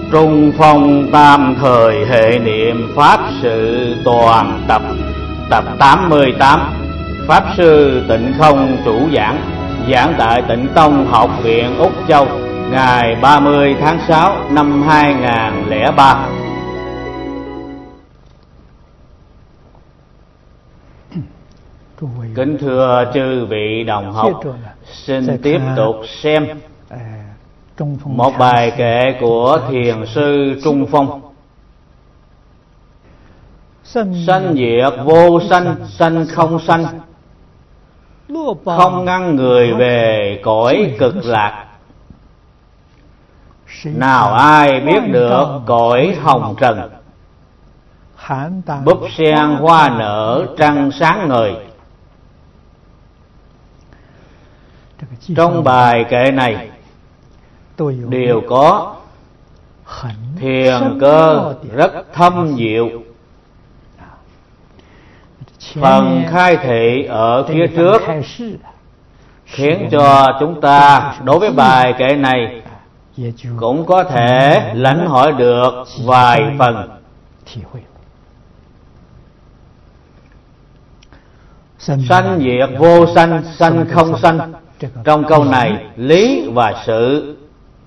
Trung phong tam thời hệ niệm Pháp sự toàn tập. Tập 88. Pháp sư Tịnh Không chủ giảng. Giảng tại Tịnh Tông Học viện Úc Châu, ngày 30 tháng 6 năm 2003. Kính thưa chư vị đồng học, xin tiếp tục xem một bài kệ của thiền sư Trung Phong. Sanh diệt vô sanh, sanh không sanh, không ngăn người về cõi cực lạc. Nào ai biết được cõi hồng trần, búp sen hoa nở trăng sáng ngời. Trong bài kệ này đều có thiền cơ rất thâm diệu. Phần khai thị ở phía trước khiến cho chúng ta đối với bài kệ này cũng có thể lãnh hội được vài phần. Sanh diệt vô sanh, sanh không sanh, trong câu này lý và sự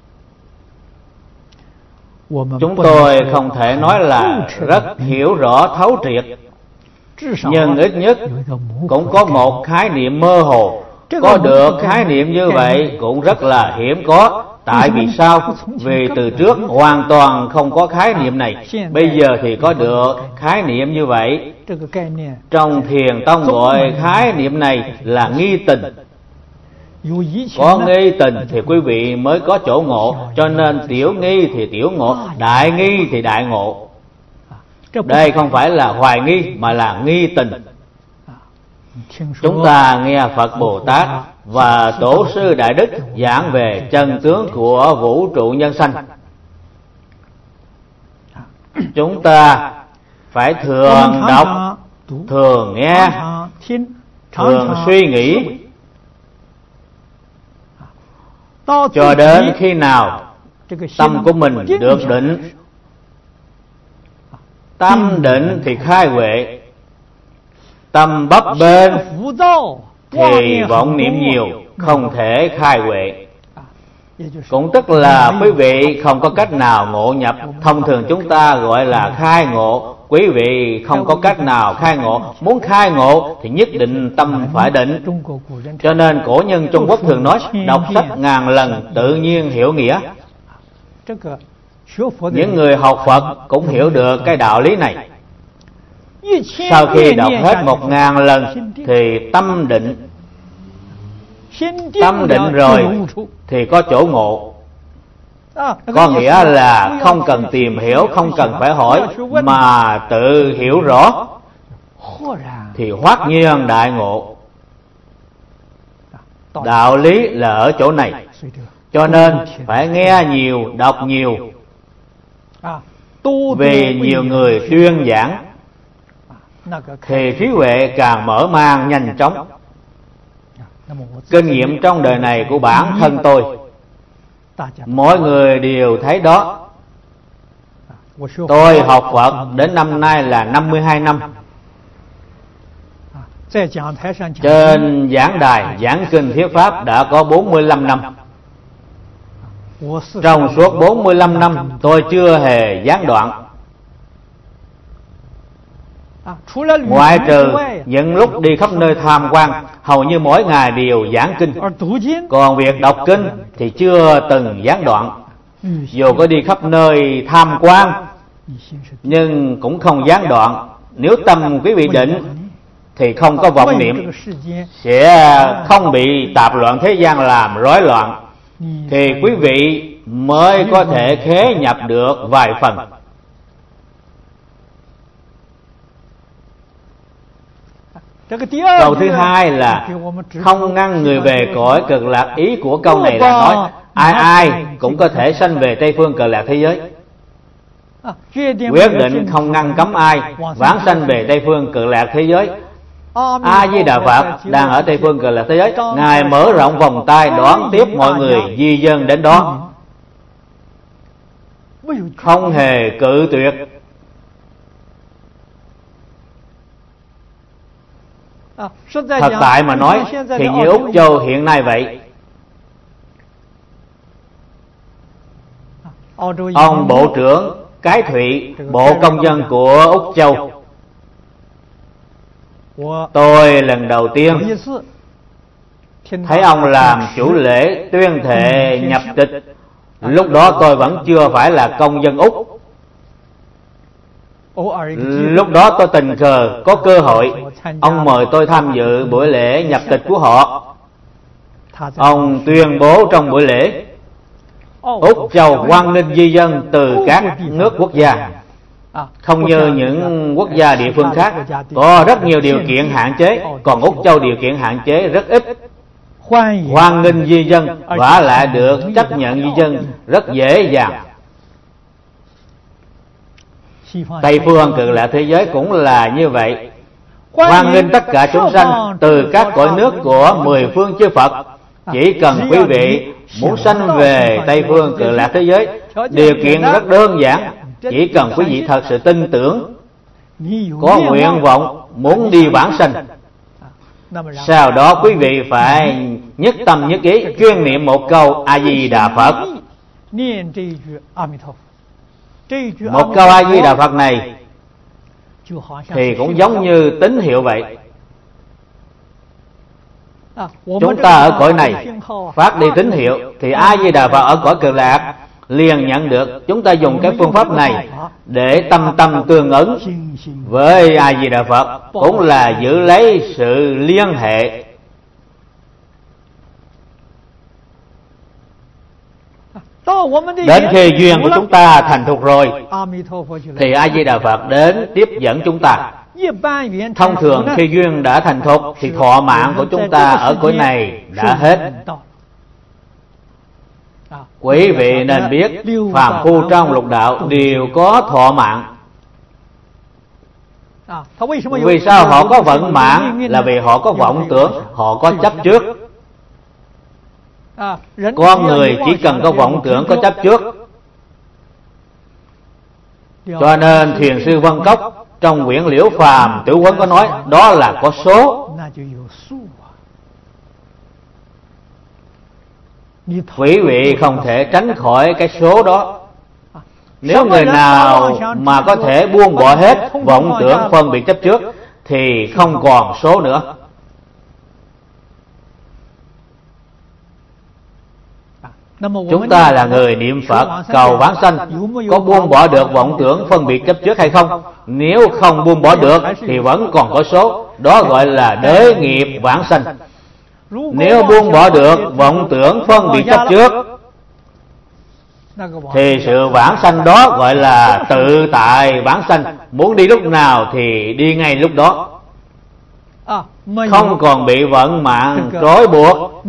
chúng tôi không thể nói là rất hiểu rõ thấu triệt, nhưng ít nhất cũng có một khái niệm mơ hồ. Có được khái niệm như vậy cũng rất là hiếm có. Tại vì sao? Vì từ trước hoàn toàn không có khái niệm này, bây giờ thì có được khái niệm như vậy. Trong thiền tông gọi khái niệm này là nghi tình. Có nghi tình thì quý vị mới có chỗ ngộ, cho nên tiểu nghi thì tiểu ngộ, đại nghi thì đại ngộ. Đây không phải là hoài nghi mà là nghi tình. Chúng ta nghe Phật Bồ Tát và Tổ sư Đại Đức giảng về chân tướng của vũ trụ nhân sanh. Chúng ta phải thường đọc, thường nghe, thường suy nghĩ, cho đến khi nào tâm của mình được định. Tâm định thì khai huệ, tâm bấp bênh thì vọng niệm nhiều, không thể khai huệ. Cũng tức là quý vị không có cách nào ngộ nhập. Thông thường chúng ta gọi là khai ngộ. Quý vị không có cách nào khai ngộ. Muốn khai ngộ thì nhất định tâm phải định. Cho nên cổ nhân Trung Quốc thường nói đọc sách ngàn lần tự nhiên hiểu nghĩa. Những người học Phật cũng hiểu được cái đạo lý này. Sau khi đọc hết 1000 lần thì tâm định. Tâm định rồi thì có chỗ ngộ. Có nghĩa là không cần tìm hiểu, không cần phải hỏi, mà tự hiểu rõ thì hoát nhiên đại ngộ. Đạo lý là ở chỗ này. Cho nên phải nghe nhiều, đọc nhiều. Vì nhiều người tuyên giảng thì trí huệ càng mở mang nhanh chóng. Kinh nghiệm trong đời này của bản thân tôi, mỗi người đều thấy đó. Tôi học Phật đến năm nay là 52 năm. Trên giảng đài giảng kinh thuyết pháp đã có 45 năm. Trong suốt 45 năm tôi chưa hề gián đoạn, ngoại trừ những lúc đi khắp nơi tham quan, hầu như mỗi ngày đều giảng kinh. Còn việc đọc kinh thì chưa từng gián đoạn. Dù có đi khắp nơi tham quan nhưng cũng không gián đoạn. Nếu tâm quý vị định thì không có vọng niệm, sẽ không bị tạp loạn thế gian làm rối loạn, thì quý vị mới có thể khế nhập được vài phần. Câu thứ hai là không ngăn người về cõi cực lạc. Ý của câu này là nói ai ai cũng có thể sanh về Tây phương cực lạc thế giới. Quyết định không ngăn cấm ai vãng sanh về Tây phương cực lạc thế giới. A Di Đà Phật đang ở Tây phương cực lạc thế giới, Ngài mở rộng vòng tay đón tiếp mọi người di dân đến đó. không hề cự tuyệt. Thật tại mà nói thì như Úc Châu hiện nay vậy. Ông Bộ trưởng Cái Thụy, Bộ Công dân của Úc Châu, tôi lần đầu tiên thấy ông làm chủ lễ tuyên thệ nhập tịch. Lúc đó tôi vẫn chưa phải là công dân Úc. Lúc đó tôi tình cờ có cơ hội, ông mời tôi tham dự buổi lễ nhập tịch của họ. Ông tuyên bố trong buổi lễ, Úc Châu hoan nghênh di dân từ các nước quốc gia, không như những quốc gia địa phương khác có rất nhiều điều kiện hạn chế, còn Úc Châu điều kiện hạn chế rất ít. Hoan nghênh di dân và lại được chấp nhận di dân rất dễ dàng. Tây phương Cực Lạc thế giới cũng là như vậy, hoan nghênh tất cả chúng sanh từ các cõi nước của 10 phương chư Phật. Chỉ cần quý vị muốn sanh về Tây phương Cực Lạc thế giới, điều kiện rất đơn giản. Chỉ cần quý vị thật sự tin tưởng, có nguyện vọng muốn đi vãng sanh, sau đó quý vị phải nhất tâm nhất ý chuyên niệm một câu A Di Đà Phật. Một câu A Di Đà Phật này thì cũng giống như tín hiệu vậy. Chúng ta ở cõi này phát đi tín hiệu thì A Di Đà Phật ở cõi Cực Lạc liền nhận được. Chúng ta dùng cái phương pháp này để tâm tâm tương ứng với A Di Đà Phật, cũng là giữ lấy sự liên hệ. Đến khi duyên của chúng ta thành thục rồi thì A Di Đà Phật đến tiếp dẫn chúng ta. Thông thường khi duyên đã thành thục thì thọ mạng của chúng ta ở cõi này đã hết. Quý vị nên biết phàm phu trong lục đạo đều có thọ mạng. Vì sao họ có vận mạng? Là vì họ có vọng tưởng, họ có chấp trước. Con người chỉ cần có vọng tưởng, có chấp trước. Cho nên Thiền sư Vân Cốc trong quyển Liễu Phàm Tử Huấn có nói đó là có số. Quý vị không thể tránh khỏi cái số đó. Nếu người nào mà có thể buông bỏ hết vọng tưởng phân biệt chấp trước thì không còn số nữa. Chúng ta là người niệm Phật cầu vãng sanh, có buông bỏ được vọng tưởng phân biệt chấp trước hay không? Nếu không buông bỏ được thì vẫn còn có số, đó gọi là đới nghiệp vãng sanh. Nếu buông bỏ được vọng tưởng phân biệt chấp trước thì sự vãng sanh đó gọi là tự tại vãng sanh. Muốn đi lúc nào thì đi ngay lúc đó, không còn bị vận mạng trói buộc.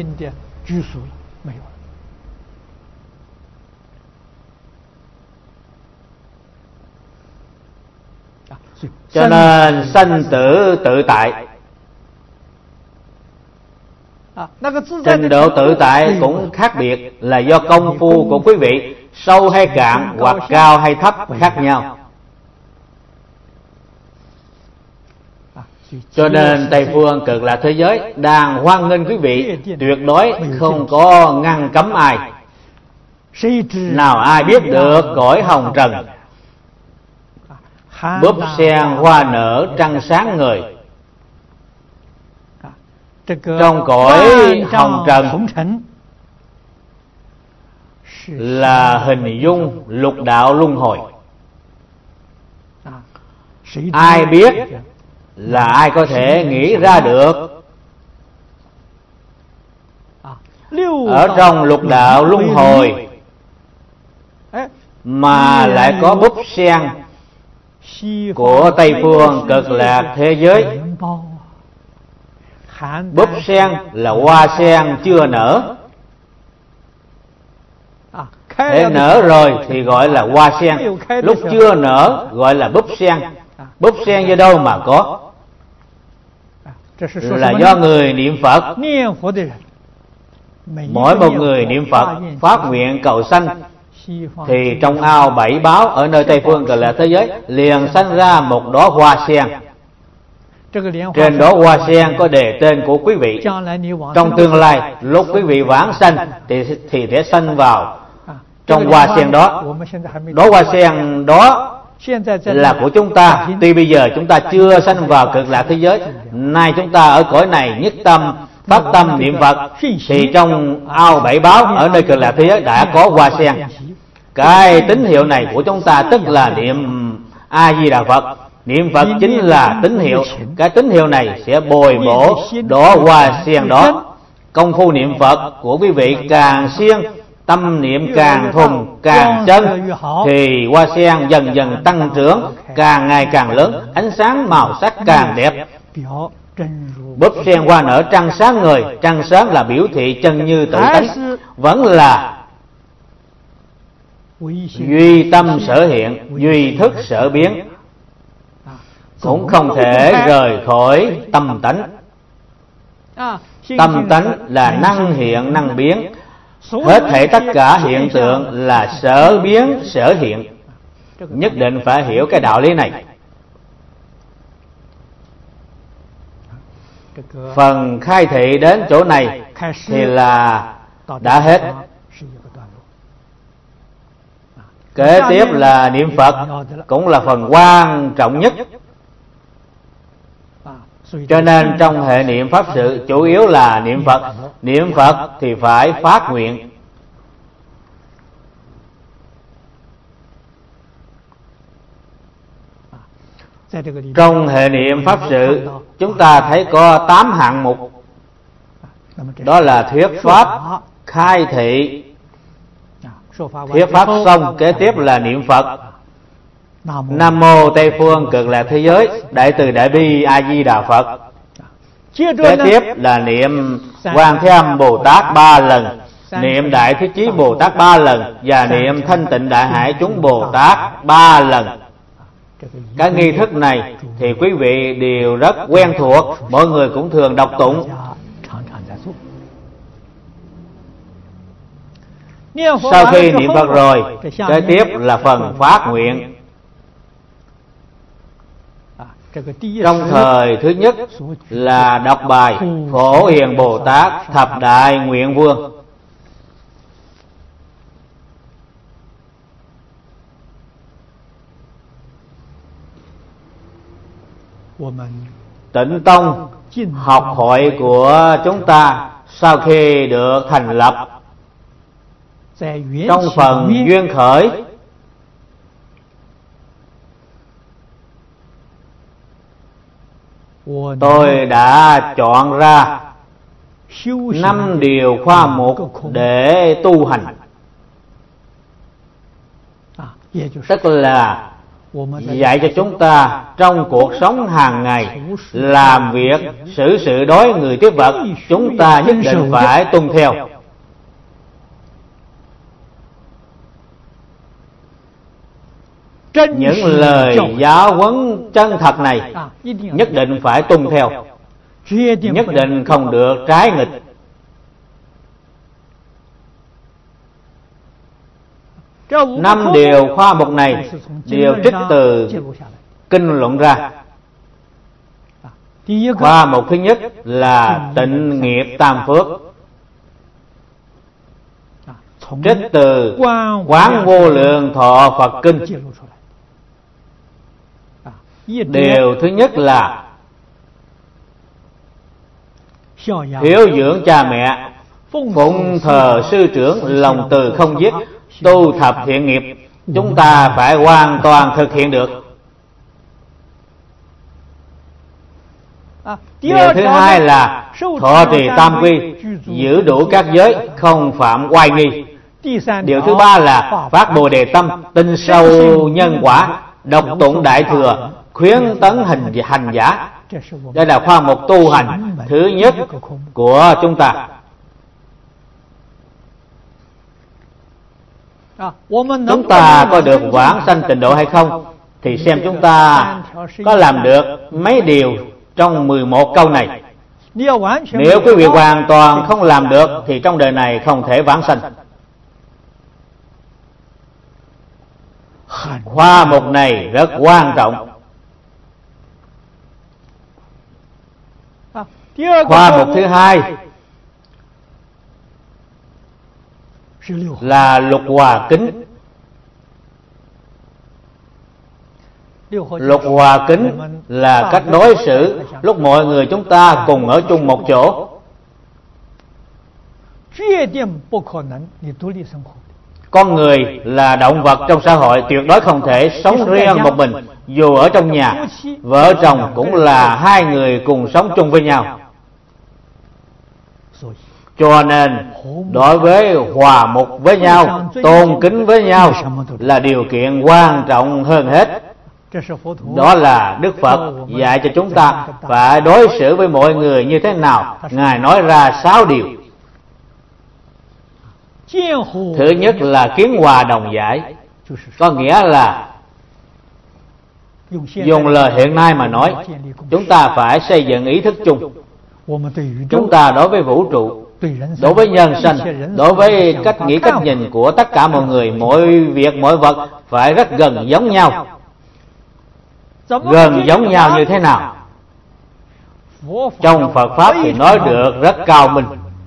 Cho nên sanh tử tự tại. Trình độ tự tại cũng khác biệt, là do công phu của quý vị sâu hay cạn, hoặc cao hay thấp khác nhau. Cho nên Tây phương Cực Lạc thế giới đang hoan nghênh quý vị, tuyệt đối không có ngăn cấm ai. Nào ai biết được cõi hồng trần, búp sen hoa nở trăng sáng ngời. Trong cõi hồng trần là hình dung lục đạo luân hồi. Ai biết là ai có thể nghĩ ra được. Ở trong lục đạo luân hồi mà lại có búp sen của Tây phương Cực Lạc thế giới. Búp sen là hoa sen chưa nở, thế nở rồi thì gọi là hoa sen, lúc chưa nở gọi là búp sen. Búp sen do đâu mà có? Là do người niệm Phật. Mỗi một người niệm Phật phát nguyện cầu sanh, thì trong ao bảy báo ở nơi Tây phương Cực Lạc thế giới liền sanh ra một đóa hoa sen. Trên đó hoa sen có đề tên của quý vị. Trong tương lai lúc quý vị vãng sanh thì sẽ sanh vào trong hoa sen đó. Đóa hoa sen đó là của chúng ta. Tuy bây giờ chúng ta chưa sanh vào Cực Lạc thế giới, nay chúng ta ở cõi này nhất tâm phát tâm niệm Phật, thì trong ao bảy báo ở nơi Cực Lạc thế giới đã có hoa sen. Cái tín hiệu này của chúng ta tức là niệm A Di Đà Phật. Niệm Phật chính là tín hiệu. Cái tín hiệu này sẽ bồi bổ đóa hoa sen đó. Công phu niệm Phật của quý vị càng siêng, tâm niệm càng thuần càng chân, thì hoa sen dần dần tăng trưởng, càng ngày càng lớn, ánh sáng màu sắc càng đẹp. Búp sen hoa nở trăng sáng người. Trăng sáng là biểu thị chân như tự tánh, vẫn là duy tâm sở hiện, duy thức sở biến, cũng không thể rời khỏi tâm tánh. Tâm tánh là năng hiện năng biến. Hết thảy tất cả hiện tượng là sở biến sở hiện. Nhất định phải hiểu cái đạo lý này. Phần khai thị đến chỗ này thì là đã hết. Kế tiếp là niệm Phật, cũng là phần quan trọng nhất. Cho nên trong hệ niệm Pháp sự chủ yếu là niệm Phật. Niệm Phật thì phải phát nguyện. Trong hệ niệm Pháp sự chúng ta thấy có 8 hạng mục. Đó là thuyết Pháp, khai thị. Thuyết Pháp xong, kế tiếp là niệm Phật. Nam mô Tây phương Cực Lạc thế giới Đại từ Đại bi A Di Đà Phật. Kế tiếp là niệm Quan Thế Âm Bồ Tát 3 lần, niệm Đại Thế Chí Bồ Tát 3 lần, và niệm Thanh Tịnh Đại Hải Chúng Bồ Tát 3 lần. Cái nghi thức này thì quý vị đều rất quen thuộc, mọi người cũng thường đọc tụng. Sau khi niệm Phật rồi, kế tiếp là phần phát nguyện. Trong thời thứ nhất là đọc bài Phổ Hiền Bồ Tát Thập Đại Nguyện Vương. Tịnh Tông học hội của chúng ta sau khi được thành lập, trong phần duyên khởi tôi đã chọn ra 5 điều khoa mục để tu hành. Tức là dạy cho chúng ta trong cuộc sống hàng ngày, làm việc, xử sự đối người tiếp vật, chúng ta nhất định phải tuân theo. Những lời giáo huấn chân thật này nhất định phải tuân theo, nhất định không được trái nghịch. Năm điều khoa mục này đều trích từ kinh luận ra. Khoa mục thứ nhất là tịnh nghiệp tam phước, trích từ Quán Vô Lượng Thọ Phật Kinh. Điều thứ nhất là hiếu dưỡng cha mẹ, phụng thờ sư trưởng, lòng từ không giết, tu thập thiện nghiệp. Chúng ta phải hoàn toàn thực hiện được. Điều thứ hai là thọ trì tam quy, giữ đủ các giới, không phạm oai nghi. Điều thứ ba là phát Bồ Đề tâm, tin sâu nhân quả, đọc tụng Đại Thừa, khuyến tấn hành giả. Đây là khoa mục tu hành thứ nhất của chúng ta. Chúng ta có được vãng sanh tịnh độ hay không thì xem chúng ta có làm được mấy điều trong 11 câu này. Nếu quý vị hoàn toàn không làm được thì trong đời này không thể vãng sanh. Khoa mục này rất quan trọng. Khoa mục thứ hai là Lục Hòa Kính. Lục Hòa Kính là cách đối xử lúc mọi người chúng ta cùng ở chung một chỗ. Con người là động vật trong xã hội, tuyệt đối không thể sống riêng một mình. Dù ở trong nhà, vợ chồng cũng là hai người cùng sống chung với nhau. Cho nên đối với hòa mục với nhau, tôn kính với nhau là điều kiện quan trọng hơn hết. Đó là Đức Phật dạy cho chúng ta phải đối xử với mọi người như thế nào. Ngài nói ra 6 điều. Thứ nhất là kiến hòa đồng giải, có nghĩa là dùng lời hiện nay mà nói, chúng ta phải xây dựng ý thức chung. Chúng ta đối với vũ trụ, đối với nhân sinh, đối với cách nghĩ cách nhìn của tất cả mọi người, mọi việc mọi vật phải rất gần giống nhau. Gần giống nhau như thế nào? Trong Phật Pháp thì nói được rất cao minh,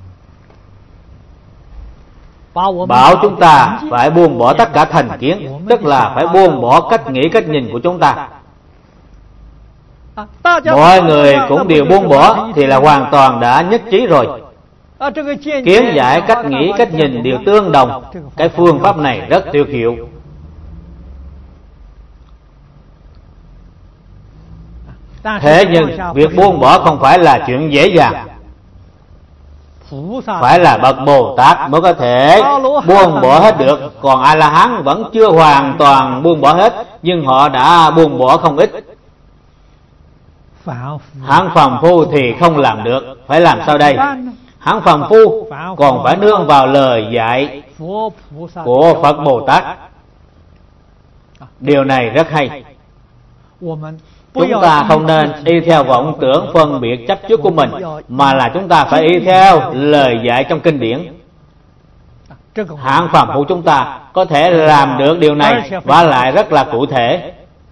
bảo chúng ta phải buông bỏ tất cả thành kiến, tức là phải buông bỏ cách nghĩ cách nhìn của chúng ta. Mọi người cũng đều buông bỏ thì là hoàn toàn đã nhất trí rồi. Kiến giải, cách nghĩ, cách nhìn đều tương đồng. Cái phương pháp này rất tuyệt hiệu. Thế nhưng việc buông bỏ không phải là chuyện dễ dàng. Phải là bậc Bồ Tát mới có thể buông bỏ hết được. Còn A-la-hán vẫn chưa hoàn toàn buông bỏ hết, nhưng họ đã buông bỏ không ít. Hạng phàm phu thì không làm được. Phải làm sao đây? Hạng phàm phu còn phải nương vào lời dạy của Phật Bồ Tát. Điều này rất hay. Chúng ta không nên y theo vọng tưởng phân biệt chấp trước của mình, mà là chúng ta phải y theo lời dạy trong kinh điển. Hạng phàm phu chúng ta có thể làm được điều này, và lại rất là cụ thể.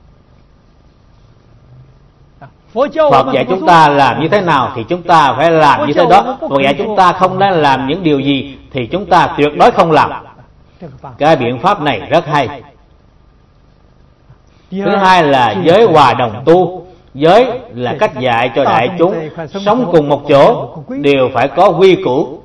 Phật dạy chúng ta làm như thế nào thì chúng ta phải làm như thế đó. Phật dạy chúng ta không nên làm những điều gì thì chúng ta tuyệt đối không làm. Cái biện pháp này rất hay. Thứ hai là giới hòa đồng tu. Giới là cách dạy cho đại chúng sống cùng một chỗ đều phải có quy củ,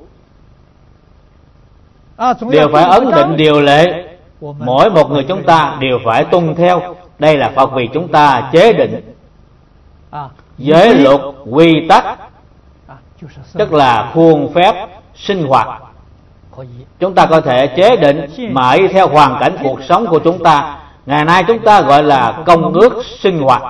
đều phải ấn định điều lệ. Mỗi một người chúng ta đều phải tuân theo. Đây là Phật vì chúng ta chế định. Giới luật quy tắc tức là khuôn phép sinh hoạt. Chúng ta có thể chế định mà y theo hoàn cảnh cuộc sống của chúng ta. Ngày nay chúng ta gọi là công ước sinh hoạt.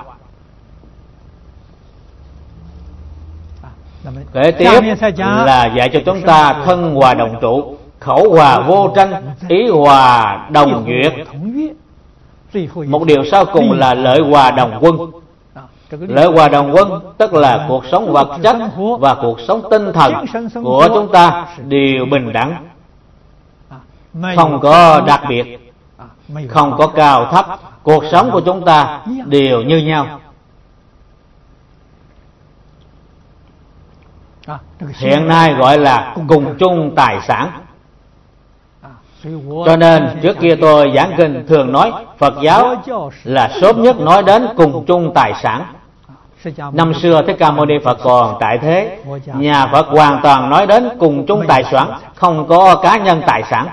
Kế tiếp là dạy cho chúng ta thân hòa đồng trụ, khẩu hòa vô tranh, ý hòa đồng duyệt. Một điều sau cùng là lợi hòa đồng quân. Lợi hòa đồng quân tức là cuộc sống vật chất và cuộc sống tinh thần của chúng ta đều bình đẳng, không có đặc biệt, không có cao thấp. Cuộc sống của chúng ta đều như nhau. Hiện nay gọi là cùng chung tài sản. Cho nên trước kia tôi giảng kinh thường nói Phật giáo là sớm nhất nói đến cùng chung tài sản. Năm xưa Thích Ca Mâu Ni Phật còn tại thế, nhà Phật hoàn toàn nói đến cùng chung tài sản, không có cá nhân tài sản.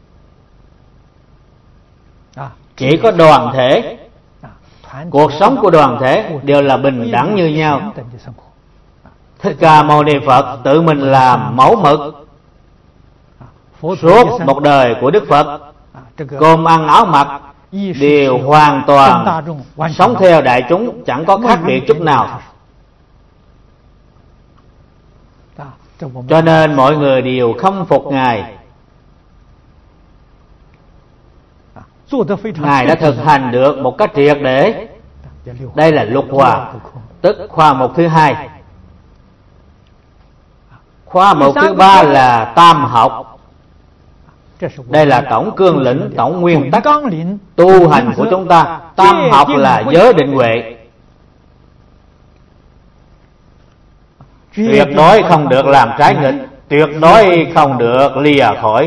Chỉ có đoàn thể. Cuộc sống của đoàn thể đều là bình đẳng như nhau. Thích Ca Mâu Ni Phật tự mình làm mẫu mực. Suốt một đời của Đức Phật, cơm ăn áo mặc đều hoàn toàn sống theo đại chúng, chẳng có khác biệt chút nào. Cho nên mọi người đều khâm phục Ngài. Ngài đã thực hành được một cách triệt để. Đây là lục hòa, tức khoa mục thứ hai. Khoa mục thứ ba là tam học. Đây là tổng cương lĩnh, tổng nguyên tắc tu hành của chúng ta. Tam học là giới định huệ. Tuyệt đối không được làm trái nghịch, tuyệt đối không được lìa khỏi.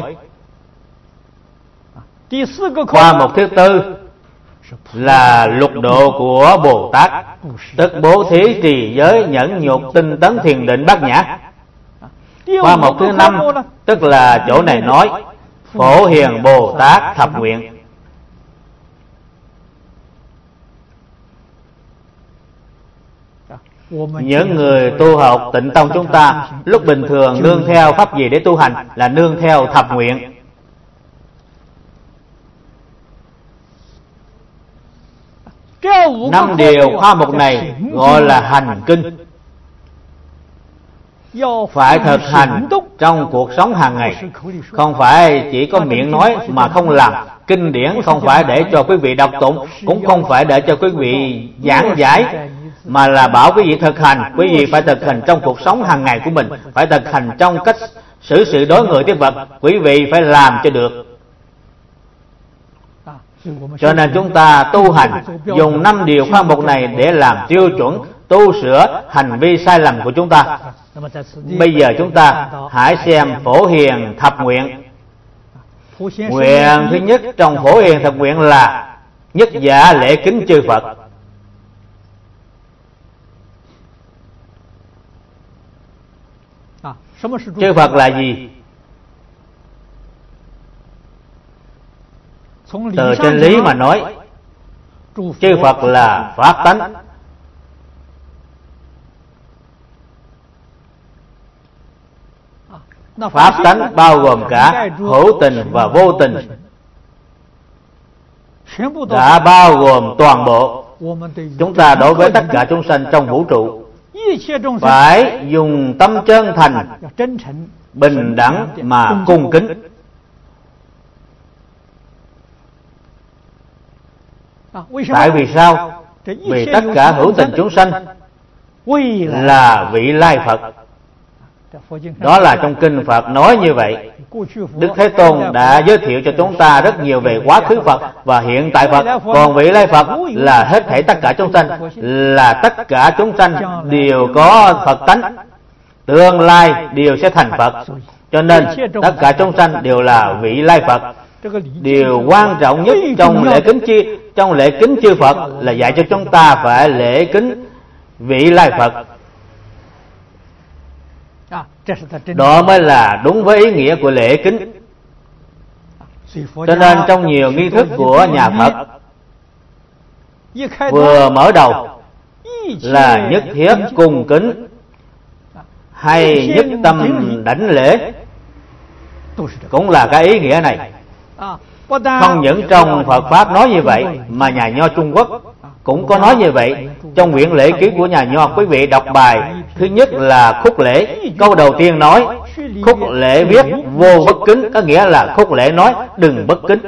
Khoa mục thứ tư là lục độ của Bồ Tát, tức bố thí, trì giới, nhẫn nhục, tinh tấn, thiền định, bát nhã. Khoa mục thứ năm tức là chỗ này nói Phổ Hiền Bồ Tát thập nguyện. Những người tu học Tịnh Tông chúng ta lúc bình thường nương theo pháp gì để tu hành? Là nương theo thập nguyện. Năm điều khoa mục này gọi là hành kinh, phải thực hành trong cuộc sống hàng ngày, không phải chỉ có miệng nói mà không làm. Kinh điển không phải để cho quý vị đọc tụng, cũng không phải để cho quý vị giảng giải, mà là bảo quý vị thực hành. Quý vị phải thực hành trong cuộc sống hàng ngày của mình, phải thực hành trong cách xử sự đối người tiếp vật. Quý vị phải làm cho được. Cho nên chúng ta tu hành dùng 5 điều khoa mục này để làm tiêu chuẩn tu sửa hành vi sai lầm của chúng ta. Bây giờ chúng ta hãy xem Phổ Hiền thập nguyện. Nguyện thứ nhất trong Phổ Hiền thập nguyện là nhất giả lễ kính chư Phật. Chư Phật là gì? Từ trên lý mà nói, chư Phật là pháp tánh. Pháp tánh bao gồm cả hữu tình và vô tình, đã bao gồm toàn bộ. Chúng ta đối với tất cả chúng sanh trong vũ trụ phải dùng tâm chân thành, bình đẳng mà cung kính. Tại vì sao? Vì tất cả hữu tình chúng sanh là vị lai Phật. Đó là trong kinh Phật nói như vậy. Đức Thế Tôn đã giới thiệu cho chúng ta rất nhiều về quá khứ Phật và hiện tại Phật. Còn vị lai Phật là hết thảy tất cả chúng sanh, là tất cả chúng sanh đều có Phật tánh, tương lai đều sẽ thành Phật. Cho nên tất cả chúng sanh đều là vị lai Phật. Điều quan trọng nhất trong lễ kính chư Phật là dạy cho chúng ta phải lễ kính vị lai Phật. Đó mới là đúng với ý nghĩa của lễ kính. Cho nên trong nhiều nghi thức của nhà Phật, vừa mở đầu là nhất thiết cung kính hay nhất tâm đảnh lễ, cũng là cái ý nghĩa này. Không những trong Phật Pháp nói như vậy, mà nhà Nho Trung Quốc cũng có nói như vậy. Trong quyển lễ ký của nhà Nho, quý vị đọc bài thứ nhất là khúc lễ. Câu đầu tiên nói khúc lễ viết vô bất kính, có nghĩa là khúc lễ nói đừng bất kính.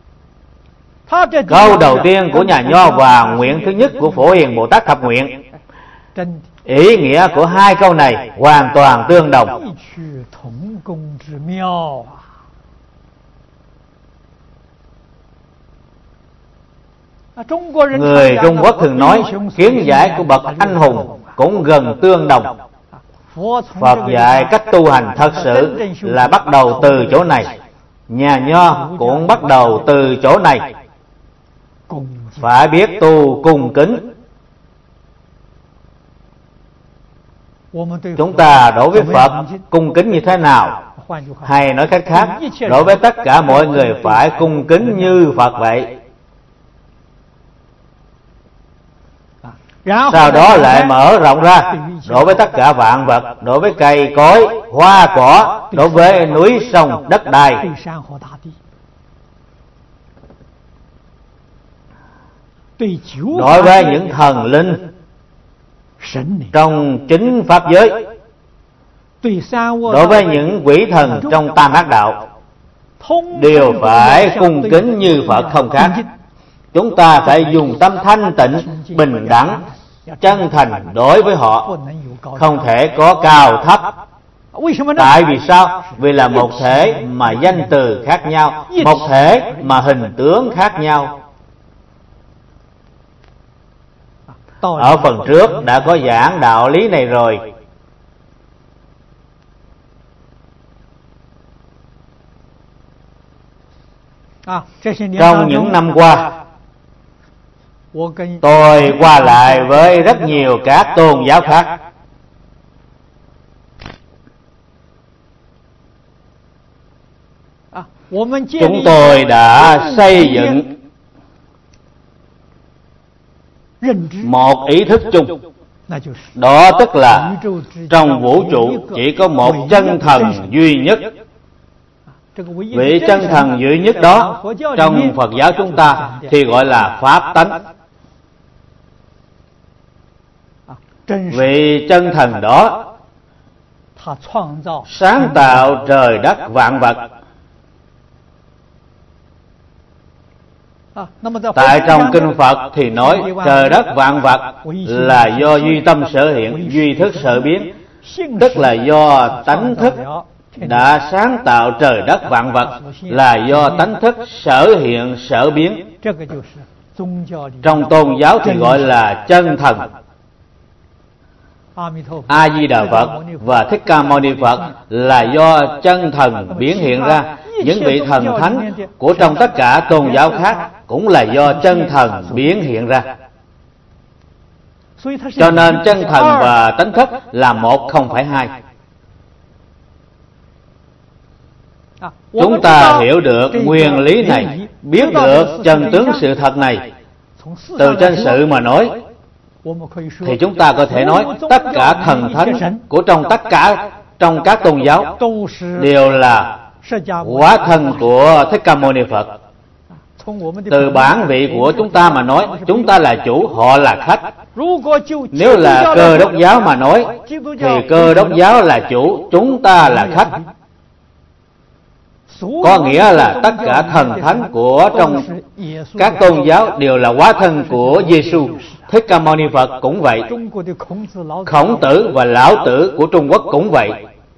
Câu đầu tiên của nhà Nho và nguyện thứ nhất của Phổ Hiền Bồ Tát thập nguyện, ý nghĩa của hai câu này hoàn toàn tương đồng. Người Trung Quốc thường nói kiến giải của bậc anh hùng cũng gần tương đồng. Phật dạy cách tu hành thật sự là bắt đầu từ chỗ này. Nhà Nho cũng bắt đầu từ chỗ này. Phải biết tu cung kính. Chúng ta đối với Phật cung kính như thế nào? Hay nói cách khác, đối với tất cả mọi người phải cung kính như Phật vậy. Sau đó lại mở rộng ra đối với tất cả vạn vật, đối với cây cối, hoa cỏ, đối với núi sông đất đai. Đối với những thần linh trong chính pháp giới, đối với những quỷ thần trong tam ác đạo, đều phải cung kính như Phật không khác. Chúng ta phải dùng tâm thanh tịnh, bình đẳng, chân thành đối với họ, không thể có cao thấp, Tại vì sao? Vì là một thể mà danh từ khác nhau, một thể mà hình tướng khác nhau. Ở phần trước đã có giảng đạo lý này rồi. Trong những năm qua, tôi qua lại với rất nhiều các tôn giáo khác. Chúng tôi đã xây dựng một ý thức chung. Đó tức là trong vũ trụ chỉ có một chân thần duy nhất. Vị chân thần duy nhất đó trong Phật giáo chúng ta thì gọi là Pháp tánh. Vị chân thần đó sáng tạo trời đất vạn vật. Tại trong kinh Phật thì nói trời đất vạn vật là do duy tâm sở hiện, duy thức sở biến, tức là do tánh thức đã sáng tạo trời đất vạn vật, là do tánh thức sở hiện sở biến. Trong tôn giáo thì gọi là chân thần. A Di Đà Phật và Thích Ca Mâu Ni Phật là do chân thần biến hiện ra. Những vị thần thánh của trong tất cả tôn giáo khác cũng là do chân thần biến hiện ra. Cho nên chân thần và tánh thức là một, không phải hai. Chúng ta hiểu được nguyên lý này, biết được chân tướng sự thật này, từ trên sự mà nói, thì chúng ta có thể nói tất cả thần thánh của trong các tôn giáo đều là hóa thân của Thích Ca Mâu Ni Phật. Từ bản vị của chúng ta mà nói, chúng ta là chủ, họ là khách. Nếu là Cơ Đốc giáo mà nói, thì Cơ Đốc giáo là chủ, chúng ta là khách. Có nghĩa là tất cả thần thánh của trong các tôn giáo đều là hóa thân của Giêsu. Thích Ca Mâu Ni Phật cũng vậy. Khổng Tử và Lão Tử của Trung Quốc cũng vậy.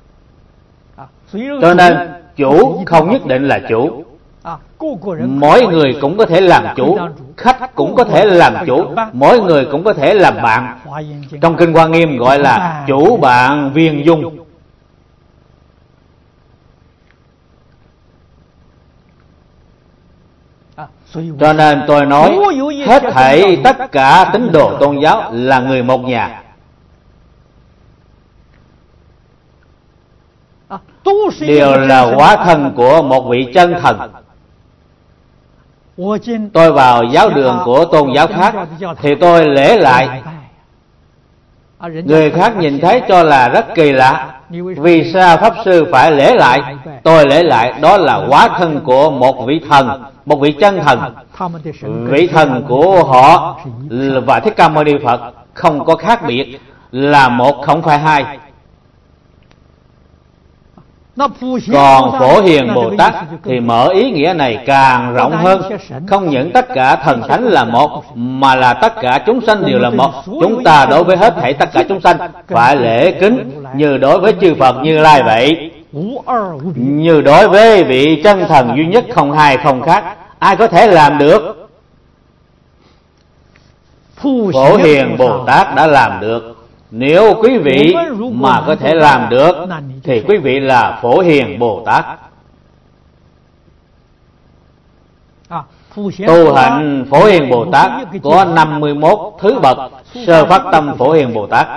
Cho nên chủ không nhất định là chủ. Mỗi người cũng có thể làm chủ, khách cũng có thể làm chủ, mỗi người cũng có thể làm bạn. Trong Kinh Hoa Nghiêm gọi là chủ bạn viên dung. Cho nên tôi nói hết thảy tất cả tín đồ tôn giáo là người một nhà, đều là hóa thân của một vị chân thần. Tôi vào giáo đường của tôn giáo khác thì tôi lễ lại. Người khác nhìn thấy cho là rất kỳ lạ. Vì sao Pháp Sư phải lễ lại? Tôi lễ lại, đó là hóa thân của một vị thần, một vị chân thần. Vị thần của họ và Thích Ca Mâu Ni Phật không có khác biệt, là một không phải hai. Còn Phổ Hiền Bồ Tát thì mở ý nghĩa này càng rộng hơn. Không những tất cả thần thánh là một, mà là tất cả chúng sanh đều là một. Chúng ta đối với hết thảy tất cả chúng sanh phải lễ kính như đối với chư Phật Như Lai vậy. Như đối với vị chân thần duy nhất không hai không khác, ai có thể làm được? Phổ Hiền Bồ Tát đã làm được. Nếu quý vị mà có thể làm được thì quý vị là Phổ Hiền Bồ Tát. Tu hạnh Phổ Hiền Bồ Tát có 51 thứ bậc. Sơ phát tâm Phổ Hiền Bồ Tát,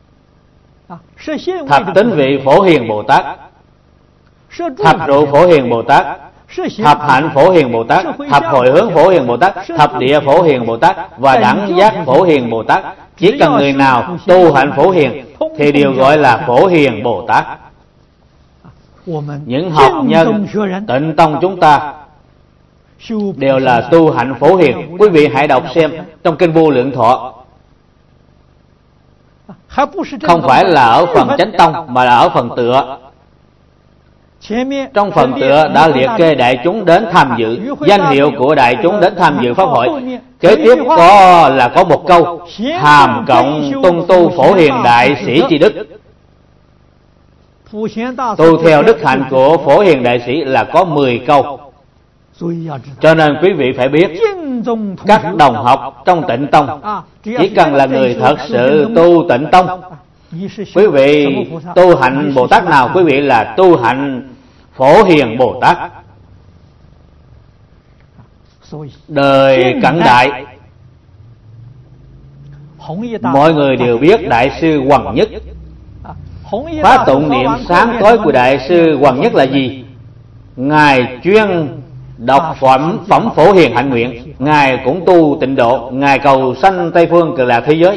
thập tính vị Phổ Hiền Bồ Tát, thập trụ Phổ Hiền Bồ Tát, thập hạnh Phổ Hiền Bồ Tát, thập hồi hướng Phổ Hiền Bồ Tát, thập địa Phổ Hiền Bồ Tát và đẳng giác Phổ Hiền Bồ Tát. Chỉ cần người nào tu hạnh Phổ Hiền thì đều gọi là Phổ Hiền Bồ Tát. Những học nhân Tịnh tông chúng ta đều là tu hạnh Phổ Hiền. Quý vị hãy đọc xem trong Kinh Vô Lượng Thọ. Không phải là ở phần Chánh Tông mà là ở phần tựa. Trong phần tựa đã liệt kê đại chúng đến tham dự, danh hiệu của đại chúng đến tham dự pháp hội. Kế tiếp có một câu: hàm cộng tung tu Phổ Hiền đại sĩ chi đức. Tu theo đức hạnh của Phổ Hiền Đại Sĩ là có 10 câu. Cho nên quý vị phải biết, các đồng học trong Tịnh Tông chỉ cần là người thật sự tu Tịnh Tông, quý vị tu hạnh Bồ Tát nào, quý vị là tu hạnh Phổ Hiền Bồ Tát. Đời cận đại, mọi người đều biết Đại sư Hoằng Nhất. Khóa tụng niệm sáng tối của Đại sư Hoằng Nhất là gì? Ngài chuyên đọc phẩm Phổ Hiền hạnh nguyện. Ngài cũng tu tịnh độ, Ngài cầu sanh Tây Phương Cực Lạc thế giới.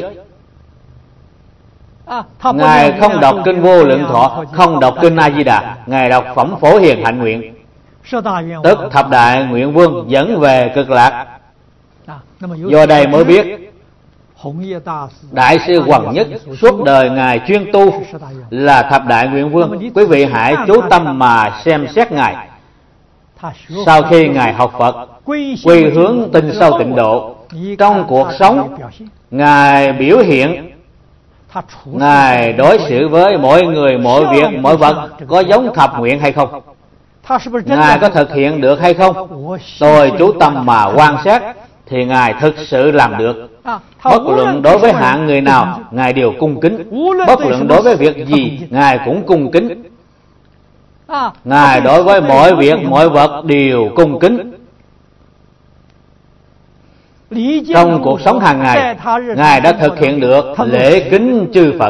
Ngài không đọc kinh Vô Lượng Thọ, không đọc kinh A Di Đà, Ngài đọc phẩm Phổ Hiền hạnh nguyện, tức thập đại nguyện vương dẫn về Cực Lạc. Do đây mới biết Đại sư Hoằng Nhất suốt đời Ngài chuyên tu là thập đại nguyện vương. Quý vị hãy chú tâm mà xem xét Ngài. Sau khi Ngài học Phật, quy hướng tinh sâu tịnh độ, trong cuộc sống Ngài biểu hiện, Ngài đối xử với mỗi người, mỗi việc, mỗi vật có giống thập nguyện hay không? Ngài có thực hiện được hay không? Tôi chú tâm mà quan sát thì Ngài thực sự làm được. Bất luận đối với hạng người nào, Ngài đều cung kính. Bất luận đối với việc gì, Ngài cũng cung kính. Ngài đối với mọi việc, mọi vật đều cung kính. Trong cuộc sống hàng ngày, Ngài đã thực hiện được lễ kính chư Phật.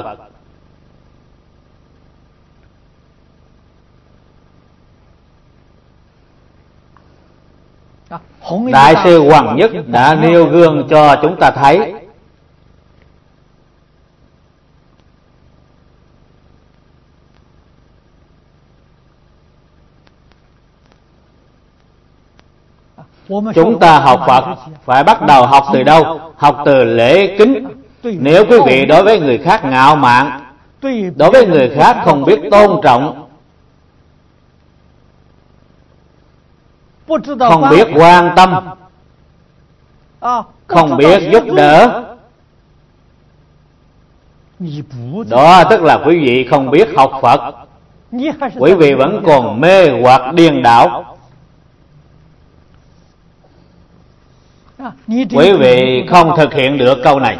Đại sư Hoằng Nhất đã nêu gương cho chúng ta thấy. Chúng ta học Phật phải bắt đầu học từ đâu? Học từ lễ kính. Nếu quý vị đối với người khác ngạo mạn, đối với người khác không biết tôn trọng, không biết quan tâm, không biết giúp đỡ, đó tức là quý vị không biết học Phật. Quý vị vẫn còn mê hoặc điên đảo. Quý vị không thực hiện được câu này.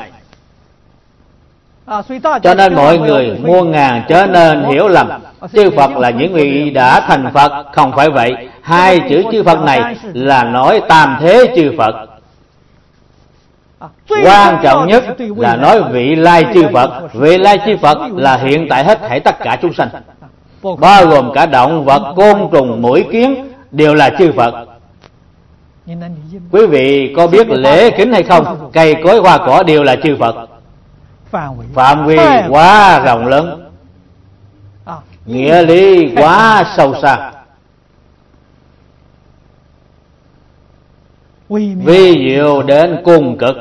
Cho nên mọi người muôn ngàn trở nên hiểu lầm chư Phật là những vị đã thành Phật. Không phải vậy. Hai chữ chư Phật này là nói tam thế chư Phật. Quan trọng nhất là nói vị lai chư Phật. Vị lai chư Phật là hiện tại hết thảy tất cả chúng sanh, bao gồm cả động vật, côn trùng, muỗi kiến đều là chư Phật. Quý vị có biết lễ kính hay không? Cây cối hoa cỏ đều là chư Phật. Phạm vi quá rộng lớn, nghĩa lý quá sâu xa, vi diệu đến cùng cực.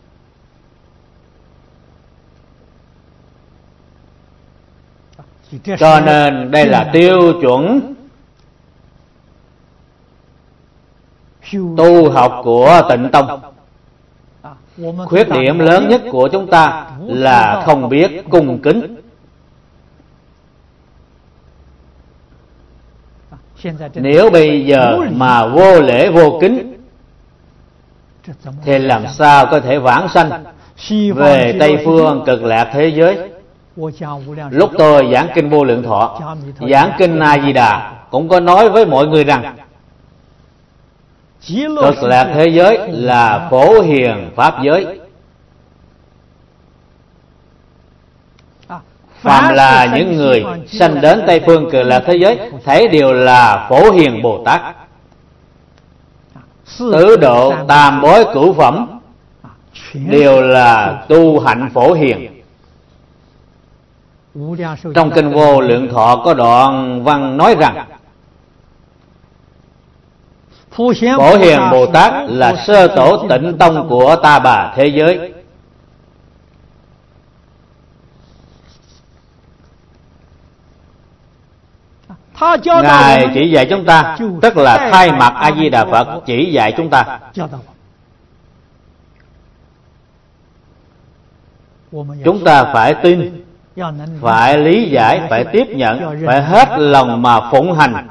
Cho nên đây là tiêu chuẩn tu học của Tịnh Tông. Khuyết điểm lớn nhất của chúng ta là không biết cung kính. Nếu bây giờ mà vô lễ vô kính thì làm sao có thể vãng sanh về Tây Phương Cực Lạc thế giới? Lúc tôi giảng kinh Vô Lượng Thọ, giảng kinh A Di Đà cũng có nói với mọi người rằng Cực Lạc thế giới là Phổ Hiền pháp giới. Phàm là những người sanh đến Tây Phương Cực Lạc thế giới, thấy đều là Phổ Hiền Bồ Tát. Tứ độ tam bối cửu phẩm đều là tu hạnh Phổ Hiền. Trong kinh Vô Lượng Thọ có đoạn văn nói rằng Phổ Hiền Bồ Tát là sơ tổ Tịnh Tông của Ta Bà thế giới. Ngài chỉ dạy chúng ta, tức là thay mặt A Di Đà Phật chỉ dạy chúng ta. Chúng ta phải tin phải lý giải, phải tiếp nhận, phải hết lòng mà phụng hành.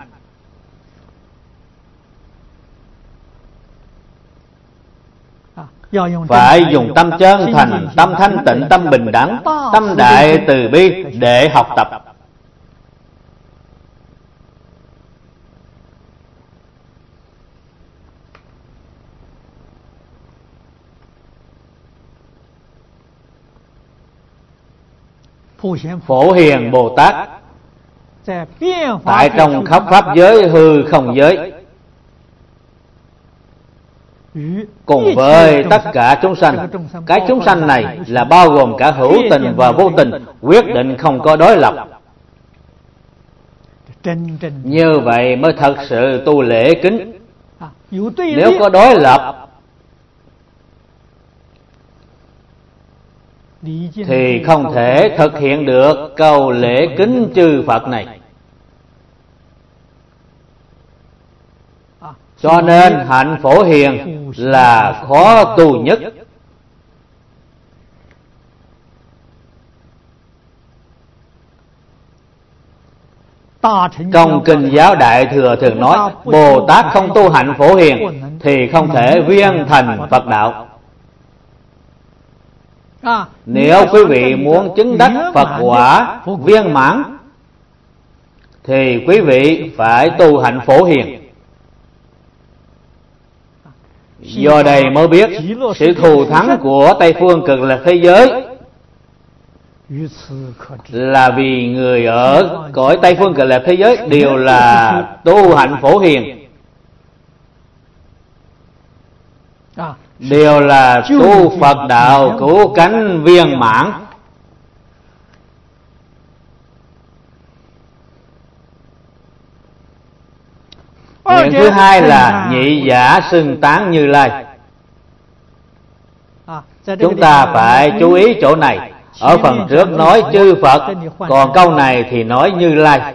Phải dùng tâm chân thành, tâm thanh tịnh, tâm bình đẳng, tâm đại từ bi để học tập. Phổ Hiền Bồ Tát tại trong khắp pháp giới hư không giới, cùng với tất cả chúng sanh. Cái chúng sanh này là bao gồm cả hữu tình và vô tình, quyết định không có đối lập. Như vậy mới thật sự tu lễ kính. Nếu có đối lập thì không thể thực hiện được câu lễ kính chư Phật này. Cho nên hạnh Phổ Hiền là khó tu nhất. Trong Kinh Giáo Đại Thừa thường nói, Bồ Tát không tu hạnh Phổ Hiền thì không thể viên thành Phật đạo. Nếu quý vị muốn chứng đắc Phật quả viên mãn thì quý vị phải tu hạnh Phổ Hiền. Do đây mới biết sự thù thắng của Tây Phương Cực Lạc thế giới là vì người ở cõi Tây Phương Cực Lạc thế giới đều là tu hạnh Phổ Hiền, đều là tu Phật đạo cứu cánh viên mãn. Nguyện thứ hai là nhị giả xưng tán Như Lai. Chúng ta phải chú ý chỗ này. Ở phần trước nói chư Phật, còn câu này thì nói Như Lai.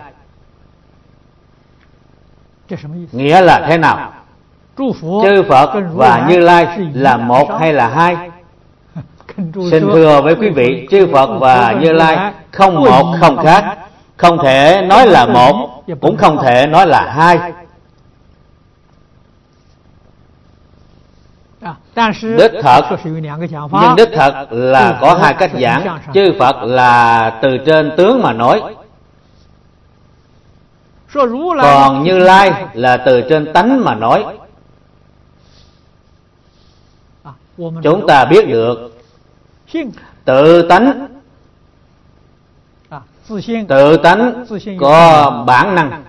Nghĩa là thế nào? Chư Phật và Như Lai là một hay là hai? Xin thưa với quý vị, chư Phật và Như Lai không một không khác, không thể nói là một, cũng không thể nói là hai. Đích thật, nhưng đích thật là có hai cách giảng. Chư Phật là từ trên tướng mà nói, còn Như Lai là từ trên tánh mà nói. Chúng ta biết được tự tánh, tự tánh có bản năng.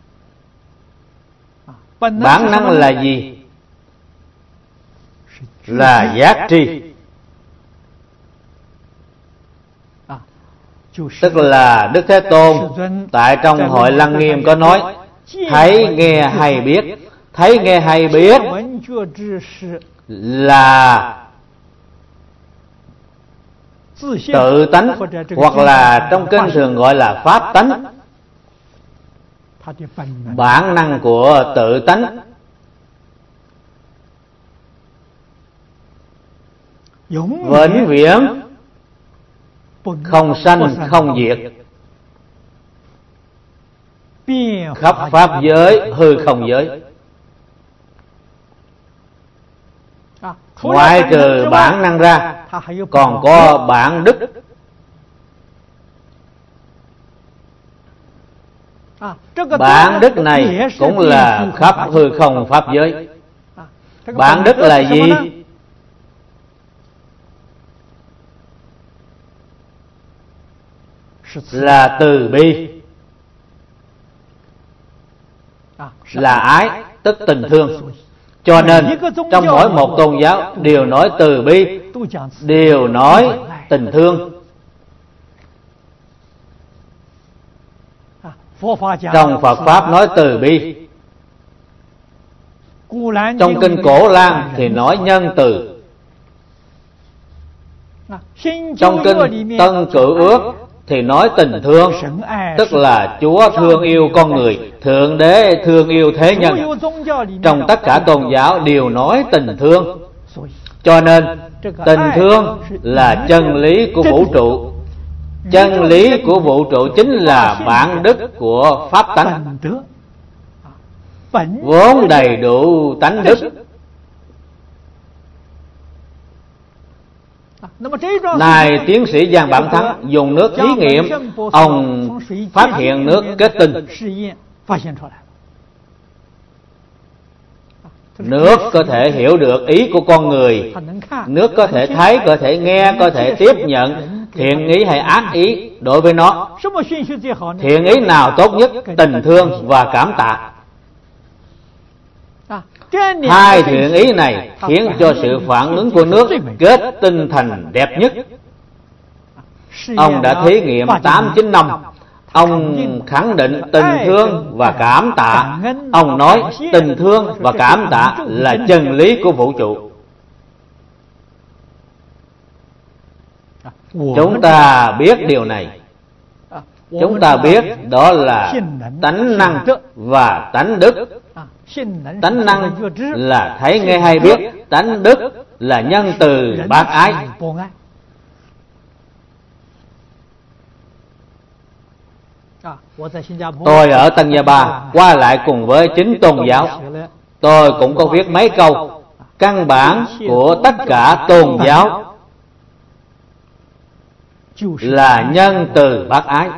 Bản năng là gì? Là giác tri, tức là Đức Thế Tôn tại trong Hội Lăng Nghiêm có nói thấy nghe hay biết. Thấy nghe hay biết là tự tánh, hoặc là trong kinh thường gọi là pháp tánh, bản năng của tự tánh. Vĩnh viễn không sanh không diệt, khắp pháp giới hư không giới. Ngoại trừ bản năng ra còn có bản đức. Bản đức này cũng là khắp hư không pháp giới. Bản đức là gì? Là từ bi, là ái, tức tình thương. Cho nên trong mỗi một tôn giáo đều nói từ bi, đều nói tình thương. Trong Phật Pháp nói từ bi. Trong kinh Cổ Lan thì nói nhân từ. Trong kinh Tân Cựu Ước thì nói tình thương, tức là Chúa thương yêu con người, Thượng Đế thương yêu thế nhân. Trong tất cả tôn giáo đều nói tình thương. Cho nên tình thương là chân lý của vũ trụ. Chân lý của vũ trụ chính là bản đức của pháp tánh, vốn đầy đủ tánh đức. Này tiến sĩ Giang Bản Thắng dùng nước thí nghiệm, ông phát hiện nước kết tinh. Nước có thể hiểu được ý của con người, nước có thể thấy, có thể nghe, có thể tiếp nhận thiện ý hay ác ý đối với nó. Thiện ý nào tốt nhất? Tình thương và cảm tạ. Hai thiện ý này khiến cho sự phản ứng của nước kết tinh thành đẹp nhất. Ông đã thí nghiệm 8-9 năm. Ông khẳng định tình thương và cảm tạ. Ông nói tình thương và cảm tạ là chân lý của vũ trụ. Chúng ta biết điều này. Chúng ta biết đó là tánh năng và tánh đức. Tánh năng là thấy nghe hay biết, tánh đức là nhân từ bác ái. Tôi ở Tân Gia Ba qua lại cùng với chính tôn giáo. Tôi cũng có viết mấy câu căn bản của tất cả tôn giáo là nhân từ bác ái.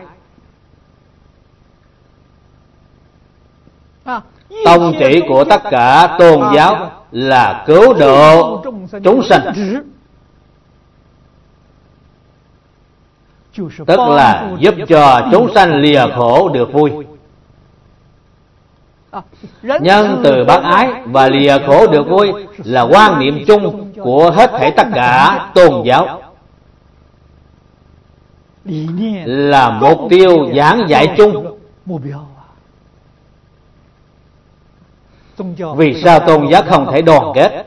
Tông chỉ của tất cả tôn giáo là cứu độ chúng sanh, tức là giúp cho chúng sanh lìa khổ được vui. Nhân từ bác ái và lìa khổ được vui là quan niệm chung của hết thảy tất cả tôn giáo, là mục tiêu giảng dạy chung. Vì sao tôn giáo không thể đoàn kết?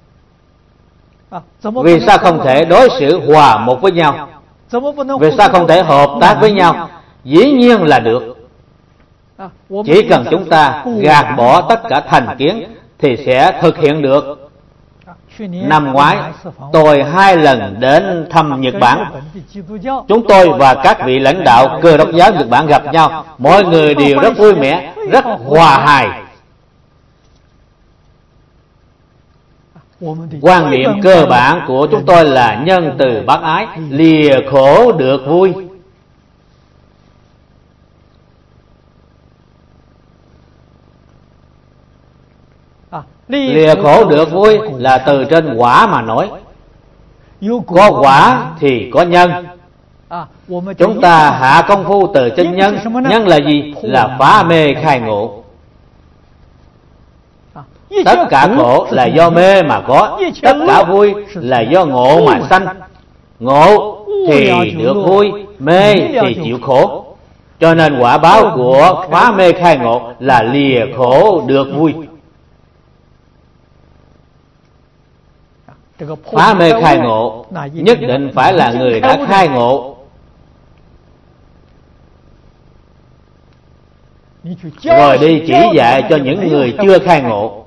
Vì sao không thể đối xử hòa một với nhau? Vì sao không thể hợp tác với nhau? Dĩ nhiên là được. Chỉ cần chúng ta gạt bỏ tất cả thành kiến thì sẽ thực hiện được. Năm ngoái tôi 2 lần đến thăm Nhật Bản. Chúng tôi và các vị lãnh đạo Cơ đốc giáo Nhật Bản gặp nhau. Mọi người đều rất vui vẻ, rất hòa hài. Quan niệm cơ bản của chúng tôi là nhân từ bác ái, lìa khổ được vui. Lìa khổ được vui là từ trên quả mà nói. Có quả thì có nhân. Chúng ta hạ công phu từ trên nhân. Nhân là gì? Là phá mê khai ngộ. Tất cả khổ là do mê mà có, tất cả vui là do ngộ mà sanh. Ngộ thì được vui, mê thì chịu khổ. Cho nên quả báo của phá mê khai ngộ là lìa khổ được vui. Phá mê khai ngộ nhất định phải là người đã khai ngộ, rồi đi chỉ dạy cho những người chưa khai ngộ.